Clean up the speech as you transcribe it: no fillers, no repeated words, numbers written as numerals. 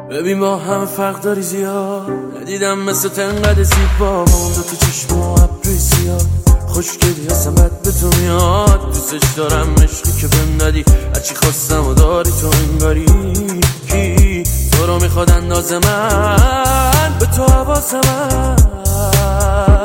ببین با همه فرق داری زیاد، ندیدم مثل تنقدر زیبا با اون دو تا چشم و ابروی زیاد. خوشگلی اصلا بد به تو میاد، دوستش دارم عشقی که بهم ندی، هرچی خواستم و داری تو انگاری. کی تو رو میخواد انداز من به تو حواس من